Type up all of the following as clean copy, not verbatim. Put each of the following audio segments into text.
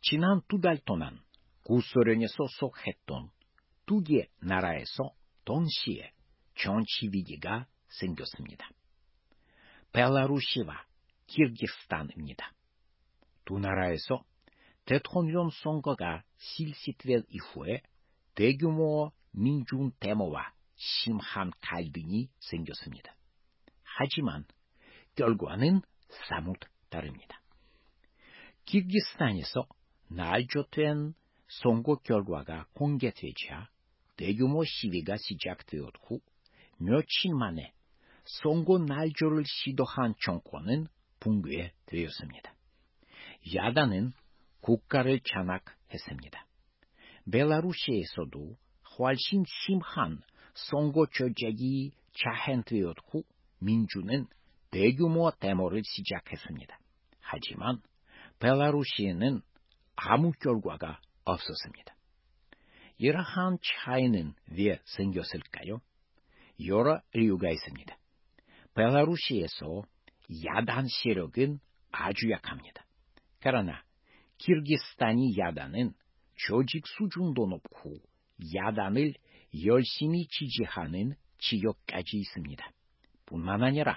지난 2달 동안 구소련에 소속했던 2개 나라에서 동시에 정치 위기가 생겼습니다. 벨라루시와 키르기스탄입니다. 두 나라에서 대통령 선거가 실시될 이후에 대규모 민중 데모와 심한 갈등이 생겼습니다. 하지만 결과는 사뭇 다릅니다. 키르기스탄에서 날조된 선거 결과가 공개되자 대규모 시위가 시작되었 후 며칠 만에 선거 날조를 시도한 정권은 붕괴되었습니다. 야당은 국가를 장악했습니다. 벨라루시에서도 훨씬 심한 선거 조작이 자행되었 후 민주는 대규모 데모를 시작했습니다. 하지만 벨라루시에는 아무 결과가 없었습니다. 이러한 차이는 왜 생겼을까요? 여러 이유가 있습니다. 벨라루시에서 야당 세력은 아주 약합니다. 그러나 키르기스탄의 야당은 조직 수준도 높고 야당을 열심히 지지하는 지역까지 있습니다. 뿐만 아니라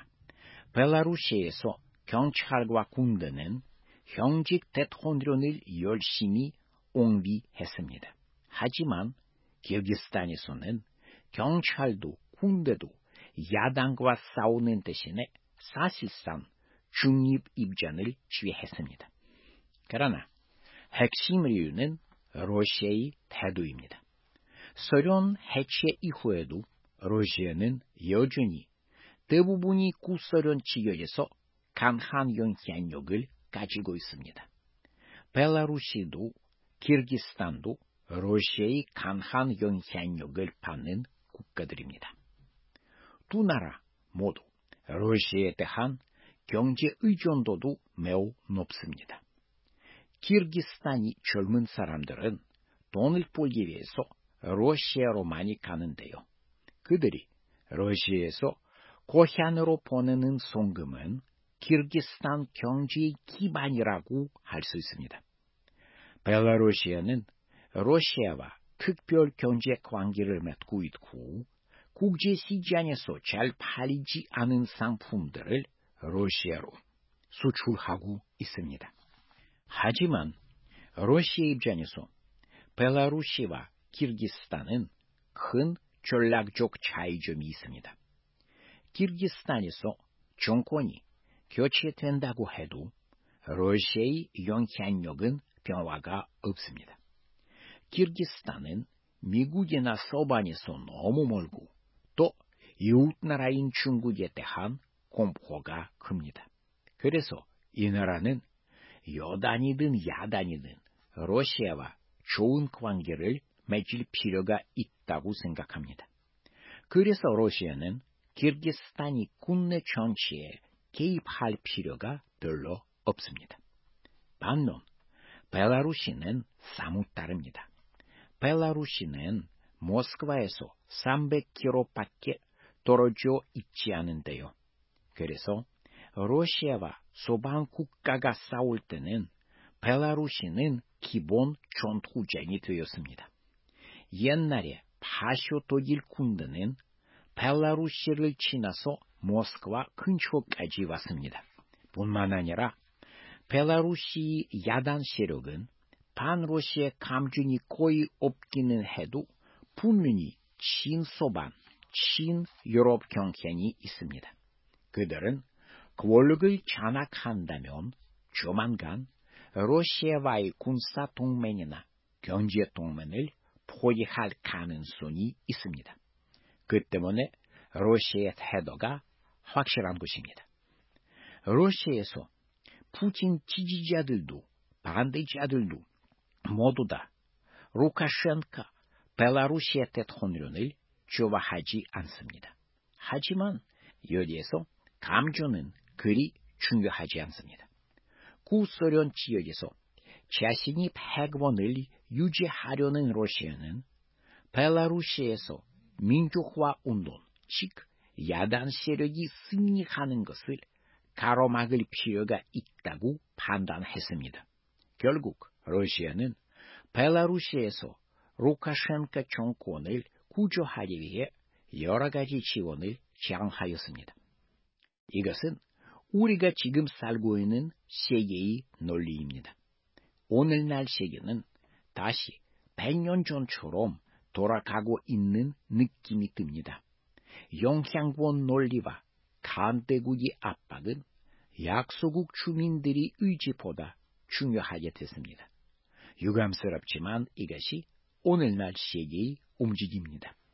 벨라루시에서 경찰과 군대는 현직 대통령을 열심히 옹비했습니다. 하지만 키르기스탄에서는 경찰도 군대도 야당과 싸우는 대신에 사실상 중립 입장을 취했습니다. 그러나 핵심 이유는 러시아의 태도입니다. 소련 해체 이후에도 러시아는 여전히 대부분이 구소련 지역에서 강한 영향력을 가지고 있습니다. 벨라루시도 키르기스탄도 러시아의 강한 영향력을 받는 국가들입니다. 두 나라 모두 러시아에 대한 경제 의존도도 매우 높습니다. 키르기스탄이 젊은 사람들은 돈을 벌기 위해서 러시아로 많이 가는데요. 그들이 러시아에서 고향으로 보내는 송금은 키르기스탄 경제의 기반이라고 할 수 있습니다. 벨라루시아는 러시아와 특별 경제 관계를 맺고 있고 국제 시장에서 잘 팔리지 않은 상품들을 러시아로 수출하고 있습니다. 하지만 러시아 입장에서 벨라루시와 키르기스탄은 큰 전략적 차이점이 있습니다. 키르기스탄에서 정권이 교체된다고 해도 러시아의 영향력은 변화가 없습니다. 키르기스탄은 미국이나 서방에서 너무 멀고 또 이웃나라인 중국에 대한 공포가 큽니다. 그래서 이 나라는 여당이든 야당이든 러시아와 좋은 관계를 맺을 필요가 있다고 생각합니다. 그래서 러시아는 키르기스탄이 국내 정치에 개입할 필요가 별로 없습니다. 반면 벨라루시는 사뭇 다릅니다. 벨라루시는 모스크바에서 300km밖에 떨어져 있지 않은데요. 그래서 러시아와 서방 국가가 싸울 때는 벨라루시는 기본 전투장이 되었습니다. 옛날에 파쇼 독일 군대는 벨라루시를 지나서 모스크바 근처까지 왔습니다. 뿐만 아니라 벨라루시 야당 세력은 반러시아 감정이 거의 없기는 해도 분명히 친서방, 친유럽 경향이 있습니다. 그들은 권력을 장악한다면 조만간 러시아와의 군사 동맹이나 경제 동맹을 포기할 가능성이 있습니다. 그 때문에 러시아의 태도가 확실한 것입니다. 러시아에서 푸틴 지지자들도 반대자들도 모두 다 루카셴코 벨라루시아 대통령을 좋아하지 않습니다. 하지만 여기에서 감정은 그리 중요하지 않습니다. 구소련 지역에서 자신이 패권을 유지하려는 러시아는 벨라루시아에서 민주화 운동, 즉 야당 세력이 승리하는 것을 가로막을 필요가 있다고 판단했습니다. 결국 러시아는 벨라루시에서 루카셴코 정권을 구조하기 위해 여러 가지 지원을 제안하였습니다. 이것은 우리가 지금 살고 있는 세계의 논리입니다. 오늘날 세계는 다시 100년 전처럼 돌아가고 있는 느낌이 듭니다. 영향권 논리와 강대국의 압박은 약소국 주민들의 의지보다 중요하게 됐습니다. 유감스럽지만 이것이 오늘날 세계의 움직임입니다.